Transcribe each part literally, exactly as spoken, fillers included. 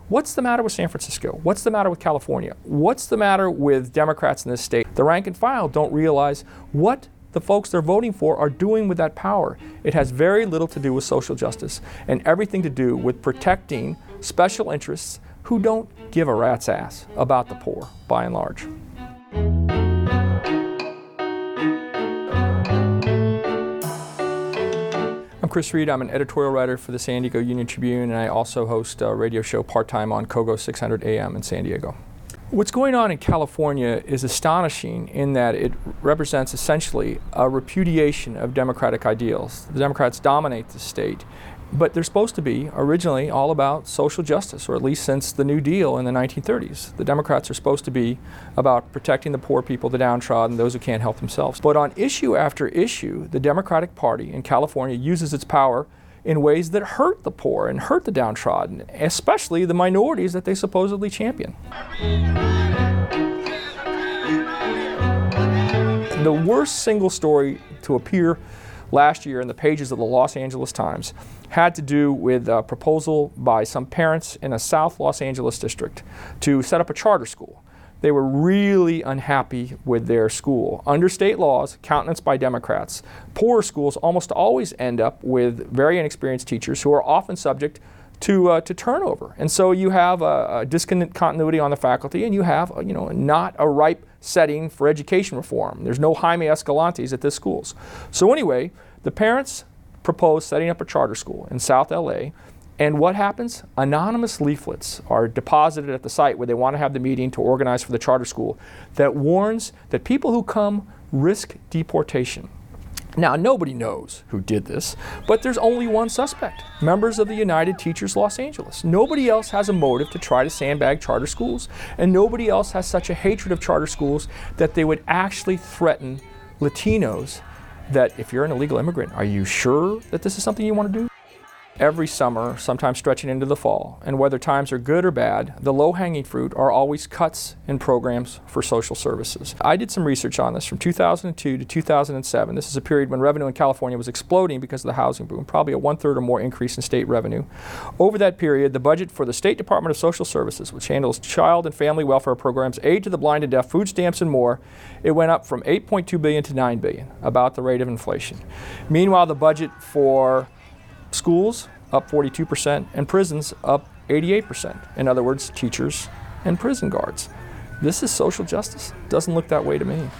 What's the matter with San Francisco? What's the matter with California? What's the matter with Democrats in this state? The rank and file don't realize what the folks they're voting for are doing with that power. It has very little to do with social justice and everything to do with protecting special interests who don't give a rat's ass about the poor, by and large. I'm Chris Reed. I'm an editorial writer for the San Diego Union Tribune, and I also host a radio show part-time on KOGO six hundred A M in San Diego. What's going on in California is astonishing in that it represents essentially a repudiation of democratic ideals. The Democrats dominate the state, but they're supposed to be originally all about social justice, or at least since the New Deal in the nineteen thirties. The Democrats are supposed to be about protecting the poor people, the downtrodden, those who can't help themselves. But on issue after issue, the Democratic Party in California uses its power in ways that hurt the poor and hurt the downtrodden, especially the minorities that they supposedly champion. The worst single story to appear last year in the pages of the Los Angeles Times had to do with a proposal by some parents in a South Los Angeles district to set up a charter school. They were really unhappy with their school. Under state laws, countenanced by Democrats, poorer schools almost always end up with very inexperienced teachers who are often subject to uh, to turnover. And so you have a, a discontinuity on the faculty, and you have a, you know not a ripe setting for education reform. There's no Jaime Escalantes at this schools. So anyway, the parents proposed setting up a charter school in South L A. And what happens? Anonymous leaflets are deposited at the site where they want to have the meeting to organize for the charter school that warns that people who come risk deportation. Now, nobody knows who did this, but there's only one suspect, members of the United Teachers Los Angeles. Nobody else has a motive to try to sandbag charter schools, and nobody else has such a hatred of charter schools that they would actually threaten Latinos that if you're an illegal immigrant, are you sure that this is something you want to do? Every summer, sometimes stretching into the fall, and whether times are good or bad, the low-hanging fruit are always cuts in programs for social services. I did some research on this from two thousand two to two thousand seven. This is a period when revenue in California was exploding because of the housing boom, probably a one-third or more increase in state revenue. Over that period, the budget for the State Department of Social Services, which handles child and family welfare programs, aid to the blind and deaf, food stamps, and more, it went up from eight point two billion dollars to nine billion dollars, about the rate of inflation. Meanwhile, the budget for schools up forty-two percent, and prisons up eighty-eight percent. In other words, teachers and prison guards. This is social justice? Doesn't look that way to me.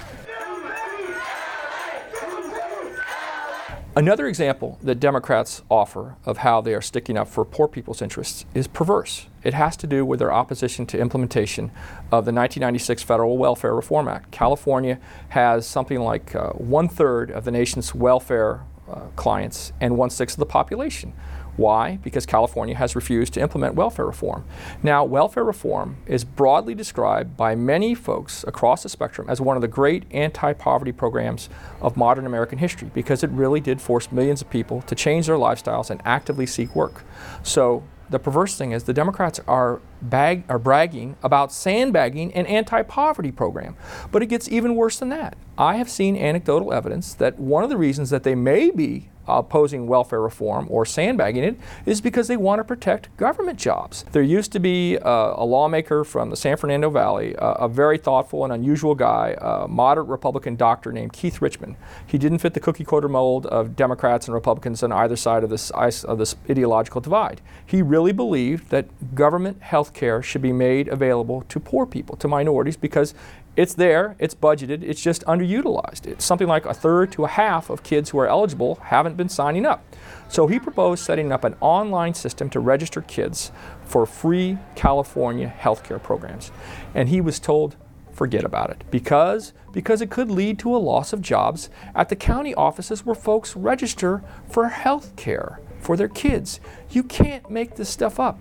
Another example that Democrats offer of how they are sticking up for poor people's interests is perverse. It has to do with their opposition to implementation of the nineteen ninety-six Federal Welfare Reform Act. California has something like uh, one-third of the nation's welfare uh, clients and one-sixth of the population. Why? Because California has refused to implement welfare reform. Now, welfare reform is broadly described by many folks across the spectrum as one of the great anti-poverty programs of modern American history, because it really did force millions of people to change their lifestyles and actively seek work. So the perverse thing is the Democrats are, bag, are bragging about sandbagging an anti-poverty program. But it gets even worse than that. I have seen anecdotal evidence that one of the reasons that they may be opposing welfare reform or sandbagging it is because they want to protect government jobs. There used to be uh, a lawmaker from the San Fernando Valley, uh, a very thoughtful and unusual guy, a moderate Republican doctor named Keith Richmond. He didn't fit the cookie cutter mold of Democrats and Republicans on either side of this, of this ideological divide. He really believed that government health care should be made available to poor people, to minorities, because it's there, it's budgeted, it's just underutilized. It's something like a third to a half of kids who are eligible haven't been signing up. So he proposed setting up an online system to register kids for free California healthcare programs. And he was told, forget about it, because, because it could lead to a loss of jobs at the county offices where folks register for health care for their kids. You can't make this stuff up.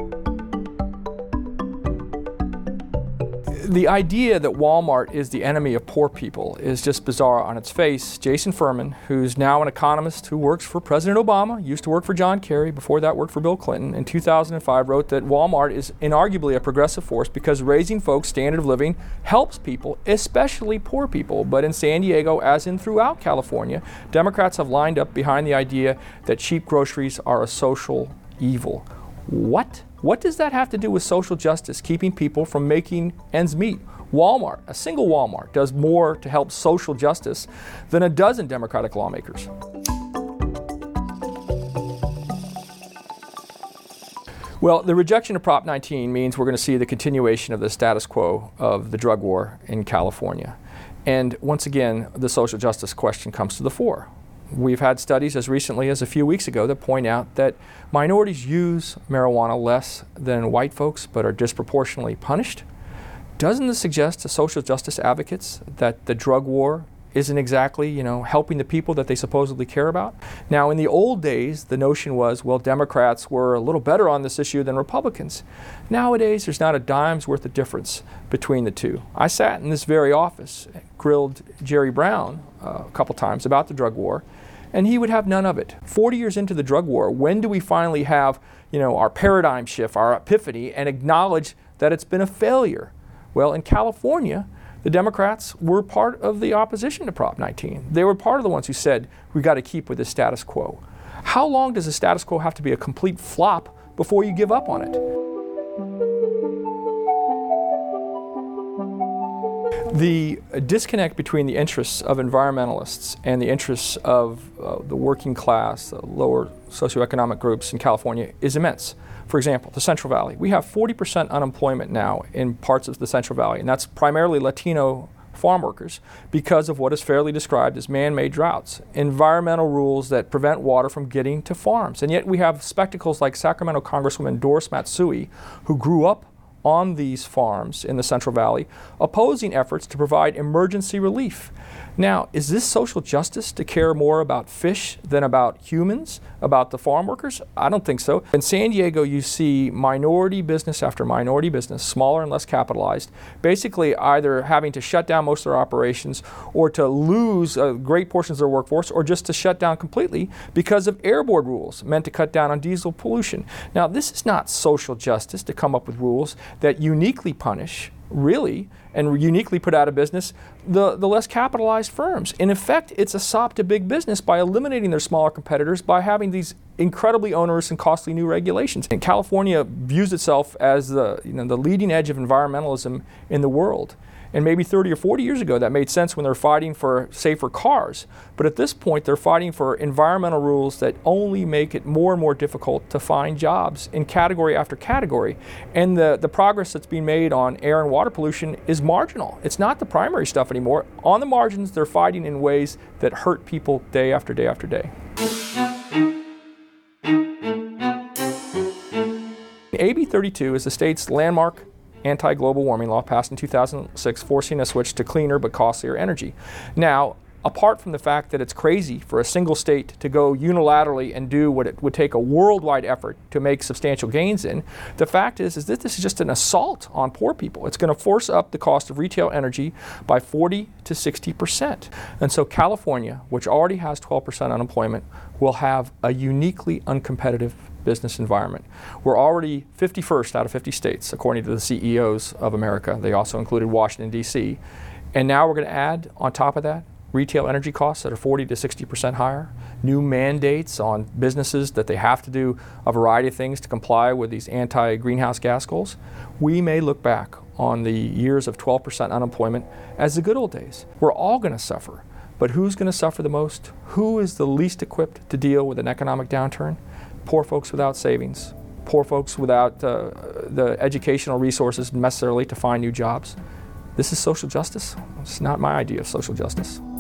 The idea that Walmart is the enemy of poor people is just bizarre on its face. Jason Furman, who's now an economist who works for President Obama, used to work for John Kerry, before that worked for Bill Clinton, in two thousand five wrote that Walmart is inarguably a progressive force because raising folks' standard of living helps people, especially poor people. But in San Diego, as in throughout California, Democrats have lined up behind the idea that cheap groceries are a social evil. What? What does that have to do with social justice, keeping people from making ends meet? Walmart, a single Walmart, does more to help social justice than a dozen Democratic lawmakers. Well, the rejection of Prop nineteen means we're going to see the continuation of the status quo of the drug war in California. And once again, the social justice question comes to the fore. We've had studies as recently as a few weeks ago that point out that minorities use marijuana less than white folks but are disproportionately punished. Doesn't this suggest to social justice advocates that the drug war isn't exactly, you know, helping the people that they supposedly care about? Now, in the old days, the notion was, well, Democrats were a little better on this issue than Republicans. Nowadays, there's not a dime's worth of difference between the two. I sat in this very office, grilled Jerry Brown uh, a couple times about the drug war, and he would have none of it. forty years into the drug war, when do we finally have, you know, our paradigm shift, our epiphany, and acknowledge that it's been a failure? Well, in California, the Democrats were part of the opposition to Prop nineteen. They were part of the ones who said, we've got to keep with the status quo. How long does the status quo have to be a complete flop before you give up on it? The disconnect between the interests of environmentalists and the interests of uh, the working class, the lower socioeconomic groups in California is immense. For example, the Central Valley. We have forty percent unemployment now in parts of the Central Valley, and that's primarily Latino farm workers because of what is fairly described as man-made droughts, environmental rules that prevent water from getting to farms. And yet we have spectacles like Sacramento Congresswoman Doris Matsui, who grew up on these farms in the Central Valley, opposing efforts to provide emergency relief. Now, is this social justice to care more about fish than about humans, about the farm workers? I don't think so. In San Diego, you see minority business after minority business, smaller and less capitalized, basically either having to shut down most of their operations or to lose uh, great portions of their workforce or just to shut down completely because of air board rules meant to cut down on diesel pollution. Now, this is not social justice to come up with rules that uniquely punish, really, and uniquely put out of business the, the less capitalized firms. In effect, it's a sop to big business by eliminating their smaller competitors by having these incredibly onerous and costly new regulations. And California views itself as the, you know, the leading edge of environmentalism in the world. And maybe thirty or forty years ago that made sense when they're fighting for safer cars. But at this point, they're fighting for environmental rules that only make it more and more difficult to find jobs in category after category. And the, the progress that's being made on air and water pollution is marginal. It's not the primary stuff anymore. On the margins, they're fighting in ways that hurt people day after day after day. A B thirty-two is the state's landmark anti-global warming law passed in two thousand six, forcing a switch to cleaner but costlier energy. Now, apart from the fact that it's crazy for a single state to go unilaterally and do what it would take a worldwide effort to make substantial gains in, the fact is, is that this is just an assault on poor people. It's going to force up the cost of retail energy by forty to sixty percent. And so California, which already has twelve percent unemployment, will have a uniquely uncompetitive business environment. We're already fifty-first out of fifty states, according to the C E Os of America. They also included Washington, D C. And now we're going to add, on top of that, retail energy costs that are forty to sixty percent higher, new mandates on businesses that they have to do a variety of things to comply with these anti-greenhouse gas goals. We may look back on the years of twelve percent unemployment as the good old days. We're all going to suffer. But who's going to suffer the most? Who is the least equipped to deal with an economic downturn? Poor folks without savings, poor folks without uh, the educational resources necessarily to find new jobs. This is social justice. It's not my idea of social justice.